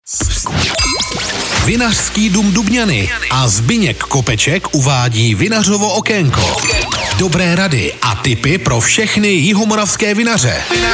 Vinařský dům Dubňany a Zbyněk Kopeček uvádí Vinařovo okénko. Dobré rady a tipy pro všechny jihomoravské vinaře.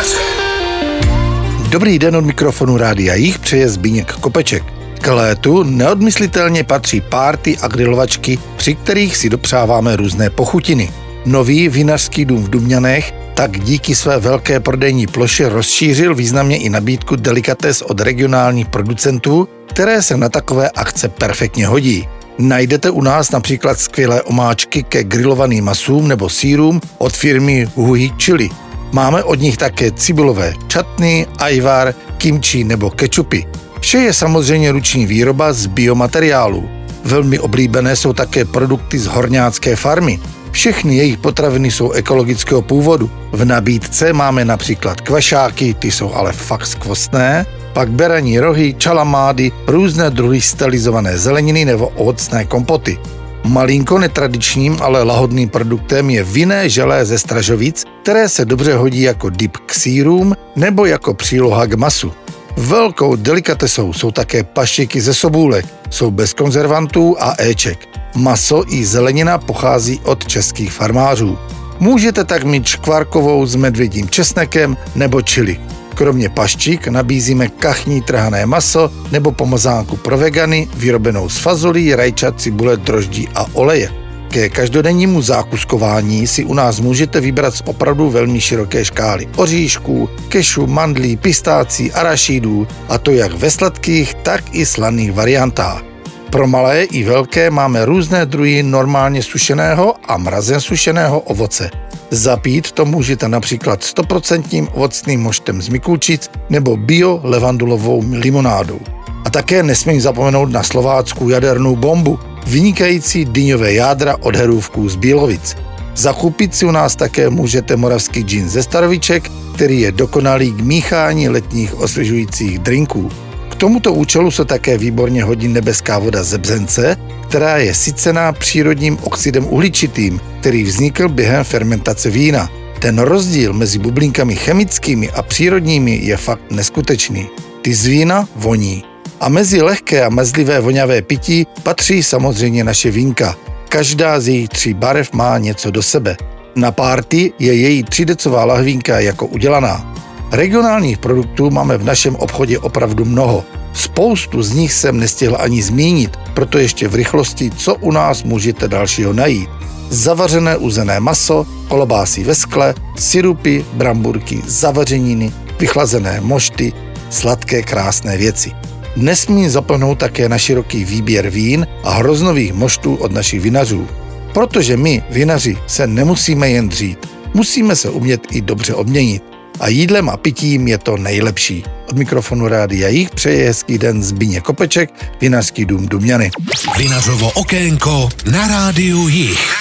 Dobrý den, od mikrofonu Rádia Jih přeje Zbyněk Kopeček. K létu neodmyslitelně patří párty a grilovačky, při kterých si dopřáváme různé pochutiny. Nový vinařský dům v Dubňanech tak díky své velké prodejní ploše rozšířil významně i nabídku delikates od regionálních producentů, které se na takové akce perfektně hodí. Najdete u nás například skvělé omáčky ke grilovaným masům nebo sýrům od firmy Huhi Chili. Máme od nich také cibulové čatny, ajvar, kimchi nebo kečupy. Vše je samozřejmě ruční výroba z biomateriálů. Velmi oblíbené jsou také produkty z horňácké farmy. Všechny jejich potraviny jsou ekologického původu. V nabídce máme například kvašáky, ty jsou ale fakt skvostné, pak beraní rohy, čalamády, různé druhy stylizované zeleniny nebo ovocné kompoty. Malinko netradičním, ale lahodným produktem je vinné želé ze Stražovic, které se dobře hodí jako dip k sýrům nebo jako příloha k masu. Velkou delikatesou jsou také paštiky ze sobůlek, jsou bez konzervantů a éček. Maso i zelenina pochází od českých farmářů. Můžete tak mít škvárkovou s medvědím česnekem nebo chili. Kromě paščík nabízíme kachní trhané maso nebo pomazánku pro vegany vyrobenou z fazolí, rajčat, cibule, droždí a oleje. Ke každodennímu zákuskování si u nás můžete vybrat z opravdu velmi široké škály oříšků, kešu, mandlí, pistácí, arašídů, a to jak ve sladkých, tak i slaných variantách. Pro malé i velké máme různé druhy normálně sušeného a mrazen sušeného ovoce. Zapít to můžete například 100% ovocným moštem z Mikulčic nebo bio levandulovou limonádou. A také nesmím zapomenout na slováckou jadernou bombu, vynikající dyňové jádra od herůvků z Bílovic. Zakoupit si u nás také můžete moravský džin ze Staroviček, který je dokonalý k míchání letních osvěžujících drinků. K tomuto účelu se také výborně hodí nebeská voda ze Bzence, která je sycená přírodním oxidem uhličitým, který vznikl během fermentace vína. Ten rozdíl mezi bublinkami chemickými a přírodními je fakt neskutečný. Ty z vína voní. A mezi lehké a mezlivé voňavé pití patří samozřejmě naše vínka. Každá z jejich 3 barev má něco do sebe. Na párty je její 3decová lahvínka jako udělaná. Regionálních produktů máme v našem obchodě opravdu mnoho. Spoustu z nich jsem nestihl ani zmínit, proto ještě v rychlosti, co u nás můžete dalšího najít. Zavařené uzené maso, kolobásy ve skle, sirupy, bramburky, zavařeniny, vychlazené mošty, sladké krásné věci. Nesmím zapomenout také na široký výběr vín a hroznových moštů od našich vinařů. Protože my, vinaři, se nemusíme jen dřít. Musíme se umět i dobře odměnit. A jídlem a pitím je to nejlepší. Od mikrofonu Rádia Jih přeje hezký den Zbyněk Kopeček, Vinařský dům Dubňany. Vinařovo okénko na Rádiu Jih.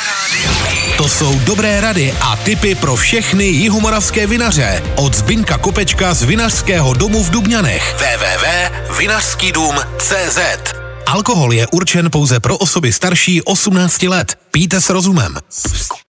To jsou dobré rady a tipy pro všechny jihomoravské vinaře od Zbyňka Kopečka z Vinařského domu v Dubňanech. www.vinařskydům.cz. Alkohol je určen pouze pro osoby starší 18 let. Pijte s rozumem.